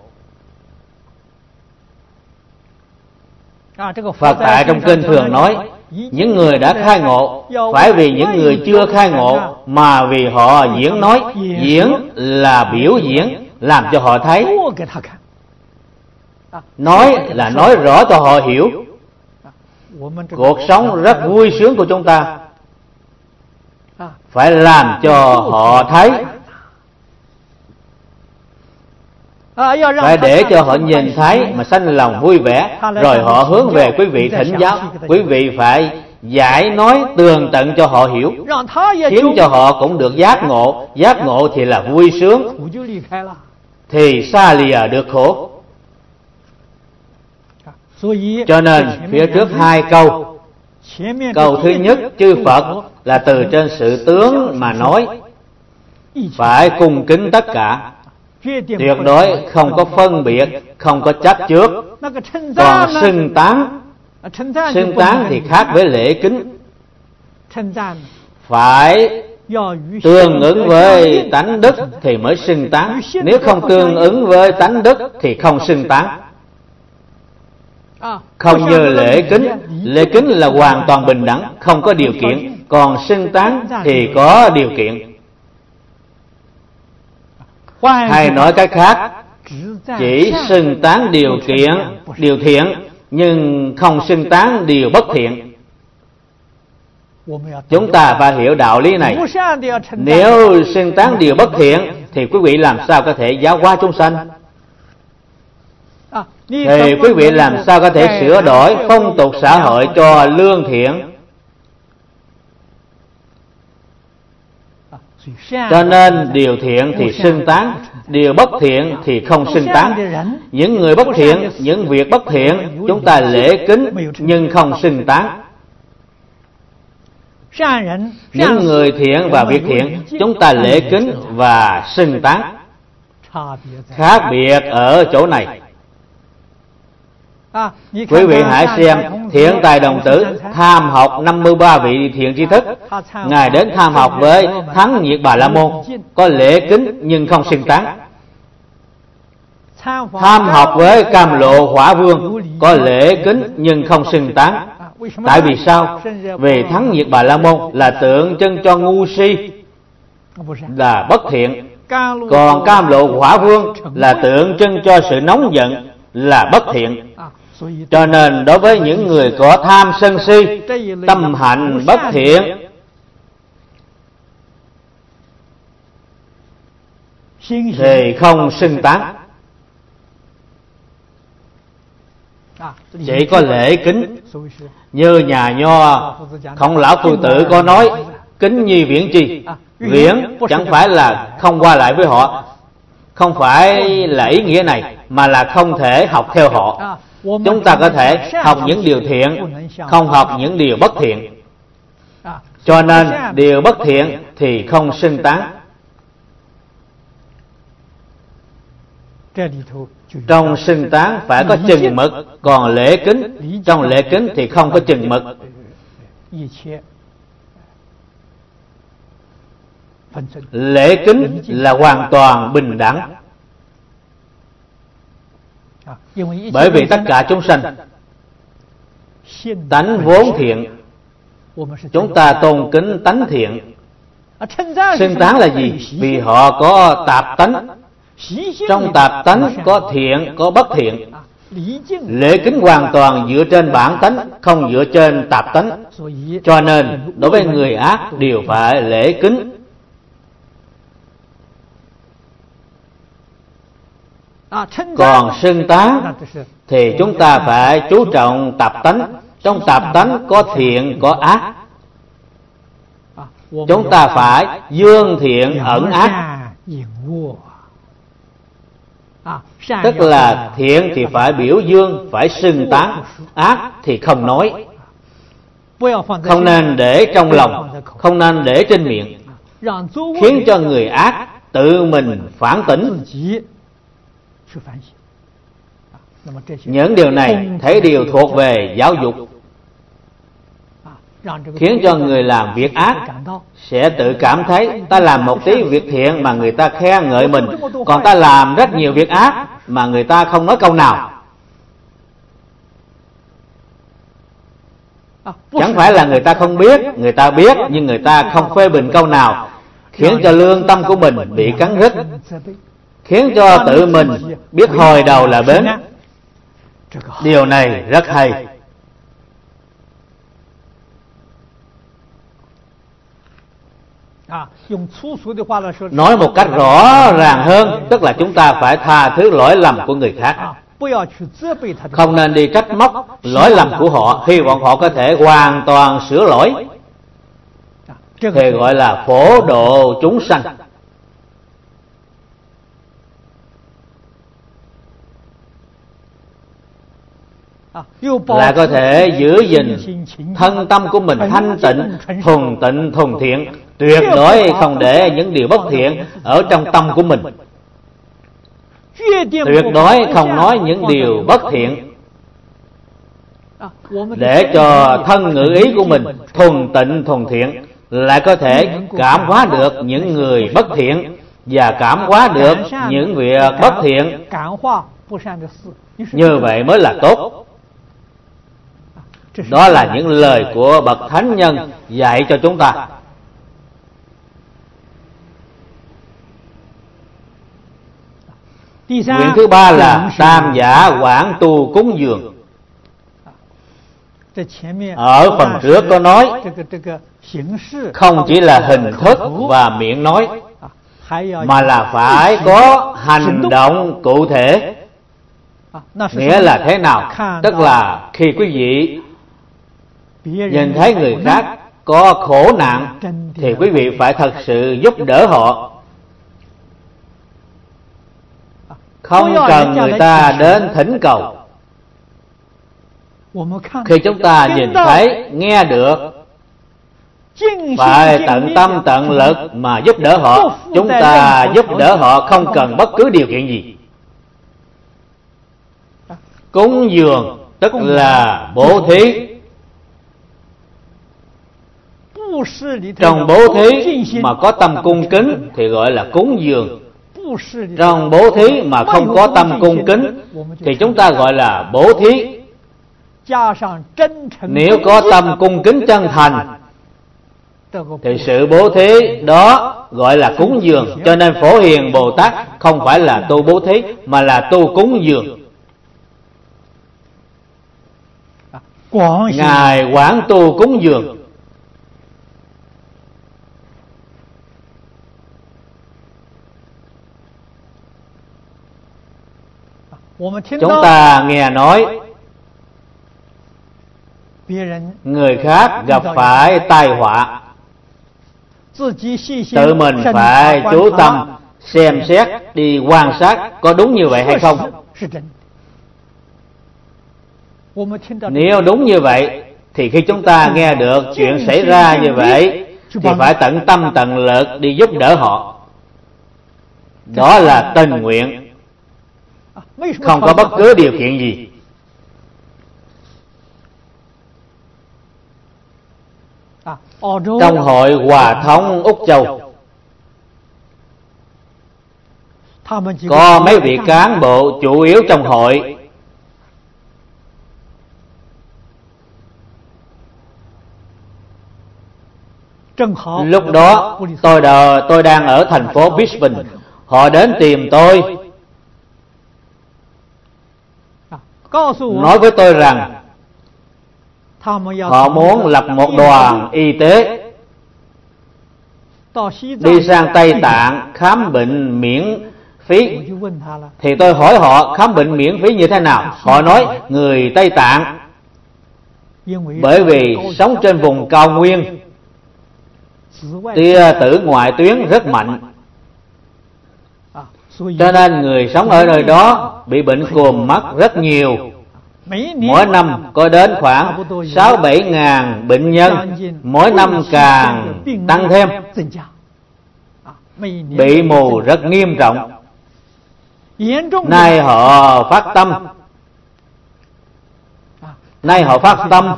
Phật tại trong kinh thường nói, những người đã khai ngộ phải vì những người chưa khai ngộ, mà vì họ diễn nói. Diễn là biểu diễn, làm cho họ thấy. Nói là nói rõ cho họ hiểu. Cuộc sống rất vui sướng của chúng ta phải làm cho họ thấy, phải để cho họ nhìn thấy mà sanh lòng vui vẻ, rồi họ hướng về quý vị thỉnh giáo. Quý vị phải giải nói tường tận cho họ hiểu, khiến cho họ cũng được giác ngộ. Giác ngộ thì là vui sướng, thì xa lìa được khổ. Cho nên phía trước 2 câu. Câu thứ nhất, chư Phật là từ trên sự tướng mà nói, phải cung kính tất cả, tuyệt đối không có phân biệt, không có chấp trước. Còn xưng tán, xưng tán thì khác với lễ kính, phải tương ứng với tánh đức thì mới xưng tán. Nếu không tương ứng với tánh đức thì không xưng tán. Không như lễ kính. Lễ kính là hoàn toàn bình đẳng, không có điều kiện. còn xưng tán thì có điều kiện. Hay nói cách khác, chỉ xưng tán điều thiện nhưng không xưng tán điều bất thiện. Chúng ta phải hiểu đạo lý này. Nếu xưng tán điều bất thiện thì quý vị làm sao có thể giáo hóa chúng sanh? Thì quý vị làm sao có thể sửa đổi phong tục xã hội cho lương thiện? Cho nên điều thiện thì xưng tán, điều bất thiện thì không xưng tán. Những người bất thiện, những việc bất thiện chúng ta lễ kính nhưng không xưng tán. Những người thiện và việc thiện chúng ta lễ kính và xưng tán. Khác biệt ở chỗ này. Quý vị hãy xem Thiện Tài Đồng Tử tham học 53 vị thiện tri thức. Ngài đến tham học với Thắng Nhiệt Bà La Môn, có lễ kính nhưng không xưng tán. Tham học với Cam Lộ Hỏa Vương, có lễ kính nhưng không xưng tán. Tại vì sao? Vì Thắng Nhiệt Bà La Môn là tượng trưng cho ngu si, là bất thiện. Còn Cam Lộ Hỏa Vương là tượng trưng cho sự nóng giận, là bất thiện. Cho nên đối với những người có tham sân si, tâm hạnh bất thiện, thì không xưng tán, chỉ có lễ kính. Như nhà Nho Khổng Lão Phu Tử có nói, kính nhi viễn chi. Viễn chẳng phải là không qua lại với họ, không phải là ý nghĩa này, mà là không thể học theo họ. Chúng ta có thể học những điều thiện, không học những điều bất thiện. Cho nên điều bất thiện thì không xưng tán. Trong xưng tán phải có chừng mực, còn lễ kính, trong lễ kính thì không có chừng mực. Lễ kính là hoàn toàn bình đẳng. Bởi vì tất cả chúng sanh tánh vốn thiện, chúng ta tôn kính tánh thiện. Xưng tán là gì? Vì họ có tạp tánh. Trong tạp tánh có thiện, có bất thiện. Lễ kính hoàn toàn dựa trên bản tánh, không dựa trên tạp tánh. Cho nên đối với người ác đều phải lễ kính. Còn xưng tán thì chúng ta phải chú trọng tạp tánh. Trong tạp tánh có thiện, có ác. Chúng ta phải dương thiện ẩn ác. Tức là thiện thì phải biểu dương, phải xưng tán, ác thì không nói. Không nên để trong lòng, không nên để trên miệng, khiến cho người ác tự mình phản tỉnh. Những điều này thấy đều thuộc về giáo dục, khiến cho người làm việc ác sẽ tự cảm thấy ta làm một tí việc thiện mà người ta khen ngợi mình, còn ta làm rất nhiều việc ác mà người ta không nói câu nào. Chẳng phải là người ta không biết, người ta biết nhưng người ta không phê bình câu nào, khiến cho lương tâm của mình bị cắn rứt, khiến cho tự mình biết hồi đầu là bến. Điều này rất hay. Nói một cách rõ ràng hơn, tức là chúng ta phải tha thứ lỗi lầm của người khác, không nên đi trách móc lỗi lầm của họ, hy vọng họ có thể hoàn toàn sửa lỗi, thì gọi là phổ độ chúng sanh. Là có thể giữ gìn thân tâm của mình thanh tịnh, thuần thiện, tuyệt đối không để những điều bất thiện ở trong tâm của mình, tuyệt đối không nói những điều bất thiện, để cho thân ngữ ý của mình thuần thiện, lại có thể cảm hóa được những người bất thiện và cảm hóa được những việc bất thiện. Như vậy mới là tốt. Đó là những lời của bậc thánh nhân dạy cho chúng ta. Nguyện thứ ba là tam giả quảng tu cúng dường. Ở phần trước có nói không chỉ là hình thức và miệng nói, mà là phải có hành động cụ thể. Nghĩa là thế nào? Tức là khi quý vị nhìn thấy người khác có khổ nạn thì quý vị phải thật sự giúp đỡ họ, không cần người ta đến thỉnh cầu. Khi chúng ta nhìn thấy, nghe được, phải tận tâm tận lực mà giúp đỡ họ. Chúng ta giúp đỡ họ không cần bất cứ điều kiện gì. Cúng dường tức là bố thí. Trong bố thí mà có tâm cung kính thì gọi là cúng dường. Trong bố thí mà không có tâm cung kính thì chúng ta gọi là bố thí. Nếu có tâm cung kính chân thành thì sự bố thí đó gọi là cúng dường. Cho nên Phổ Hiền Bồ Tát không phải là tu bố thí mà là tu cúng dường. Ngài quảng tu cúng dường. Chúng ta nghe nói người khác gặp phải tai họa, tự mình phải chú tâm xem xét, đi quan sát có đúng như vậy hay không. Nếu đúng như vậy thì khi chúng ta nghe được chuyện xảy ra như vậy thì phải tận tâm tận lực đi giúp đỡ họ. Đó là tình nguyện, không có bất cứ điều kiện gì. Trong hội Hòa Thống Úc Châu có mấy vị cán bộ chủ yếu trong hội. Lúc đó tôi đang ở thành phố Brisbane. Họ đến tìm tôi, nói với tôi rằng họ muốn lập một đoàn y tế đi sang Tây Tạng khám bệnh miễn phí. Thì tôi hỏi họ khám bệnh miễn phí như thế nào. Họ nói người Tây Tạng bởi vì sống trên vùng cao nguyên, tia tử ngoại tuyến rất mạnh, cho nên người sống ở nơi đó bị bệnh cúm mắt rất nhiều. Mỗi năm có đến khoảng 6-7 ngàn bệnh nhân, mỗi năm càng tăng thêm. Bị mù rất nghiêm trọng. Nay họ phát tâm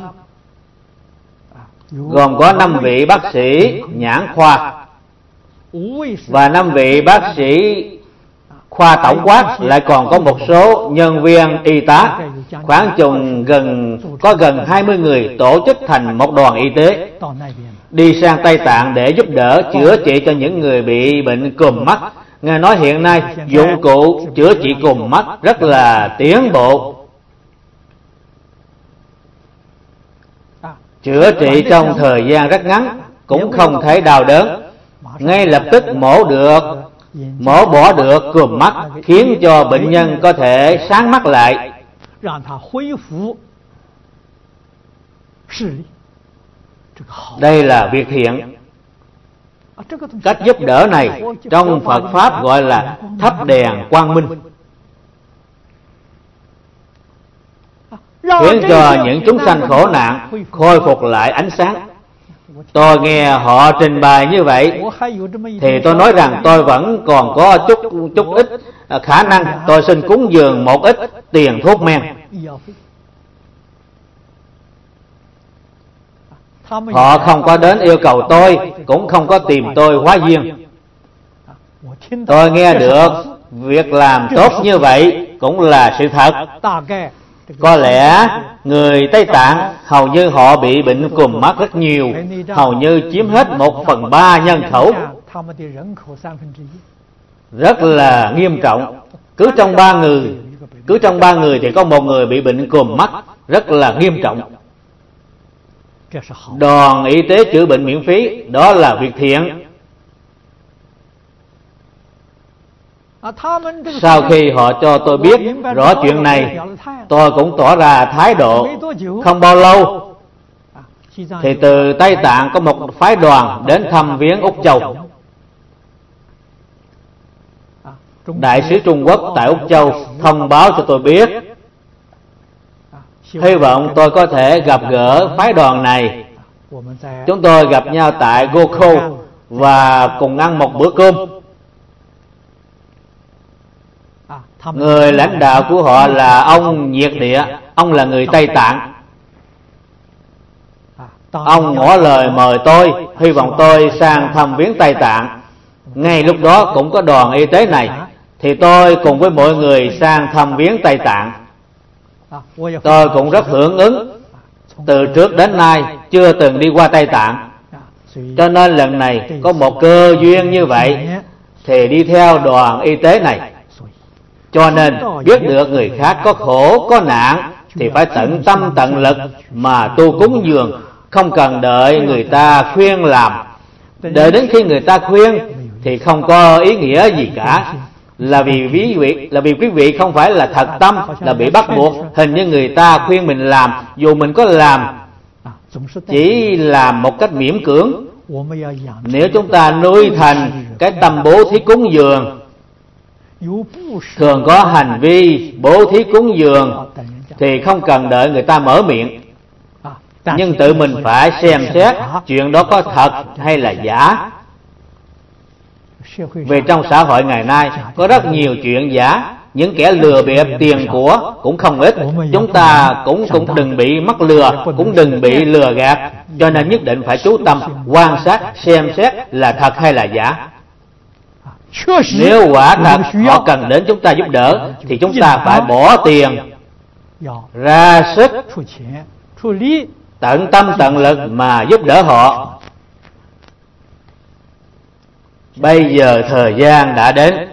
gồm có 5 vị bác sĩ nhãn khoa và 5 vị bác sĩ khoa tổng quát, lại còn có một số nhân viên y tá, khoảng chừng gần 20 người tổ chức thành một đoàn y tế đi sang Tây Tạng để giúp đỡ chữa trị cho những người bị bệnh cúm mắt. Nghe nói hiện nay dụng cụ chữa trị cúm mắt rất là tiến bộ, chữa trị trong thời gian rất ngắn, cũng không thấy đau đớn, ngay lập tức mổ bỏ được cúm mắt, khiến cho bệnh nhân có thể sáng mắt lại. Đây là việc thiện. Cách giúp đỡ này trong Phật Pháp gọi là thắp đèn quang minh, khiến cho những chúng sanh khổ nạn khôi phục lại ánh sáng. Tôi nghe họ trình bày như vậy thì tôi nói rằng tôi vẫn còn có chút ít khả năng, tôi xin cúng dường một ít tiền thuốc men. Họ không có đến yêu cầu tôi, cũng không có tìm tôi hóa duyên. Tôi nghe được việc làm tốt như vậy cũng là sự thật. Có lẽ người Tây Tạng hầu như họ bị bệnh cúm mắt rất nhiều, hầu như chiếm hết 1/3 nhân khẩu, rất là nghiêm trọng. Cứ trong ba người thì có một người bị bệnh cúm mắt, rất là nghiêm trọng. Đoàn y tế chữa bệnh miễn phí, đó là việc thiện. Sau khi họ cho tôi biết rõ chuyện này, tôi cũng tỏ ra thái độ. Không bao lâu thì từ Tây Tạng có một phái đoàn đến thăm viếng Úc Châu. Đại sứ Trung Quốc tại Úc Châu thông báo cho tôi biết, hy vọng tôi có thể gặp gỡ phái đoàn này. Chúng tôi gặp nhau tại Gokho và cùng ăn một bữa cơm. Người lãnh đạo của họ là ông Nhiệt Địa, ông là người Tây Tạng. Ông ngỏ lời mời tôi, hy vọng tôi sang thăm viếng Tây Tạng. Ngay lúc đó cũng có đoàn y tế này, thì tôi cùng với mọi người sang thăm viếng Tây Tạng. Tôi cũng rất hưởng ứng. Từ trước đến nay chưa từng đi qua Tây Tạng, cho nên lần này có một cơ duyên như vậy thì đi theo đoàn y tế này. Cho nên biết được người khác có khổ có nạn thì phải tận tâm tận lực mà tu cúng dường, không cần đợi người ta khuyên làm. Đợi đến khi người ta khuyên thì không có ý nghĩa gì cả. Là vì quý vị không phải là thật tâm, là bị bắt buộc. Hình như người ta khuyên mình làm, dù mình có làm chỉ làm một cách miễn cưỡng. Nếu chúng ta nuôi thành cái tâm bố thí cúng dường, thường có hành vi bố thí cúng dường, thì không cần đợi người ta mở miệng. Nhưng tự mình phải xem xét chuyện đó có thật hay là giả. Vì trong xã hội ngày nay có rất nhiều chuyện giả, những kẻ lừa bịp tiền của cũng không ít. Chúng ta cũng đừng bị mắc lừa, cũng đừng bị lừa gạt. Cho nên nhất định phải chú tâm quan sát xem xét là thật hay là giả. Nếu quả thật họ cần đến chúng ta giúp đỡ thì chúng ta phải bỏ tiền ra sức, tận tâm tận lực mà giúp đỡ họ. Bây giờ thời gian đã đến,